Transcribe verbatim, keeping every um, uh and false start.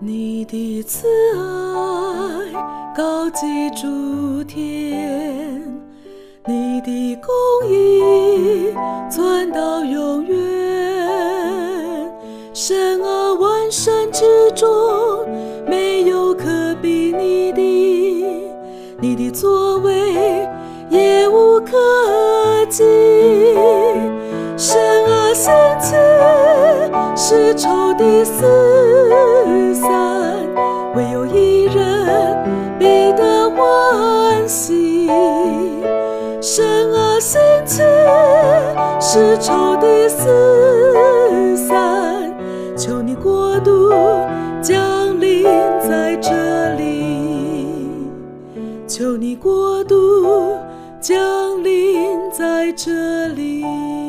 你的慈爱高及诸天，你的公义存到永远。神啊，万神之中没有可比你的，你的作为也无可及。神啊，心慈是仇敌四散，唯有一人必得欢喜。神啊，心慈是仇敌四散，求你国度降临在这里，求你国度降临在这里。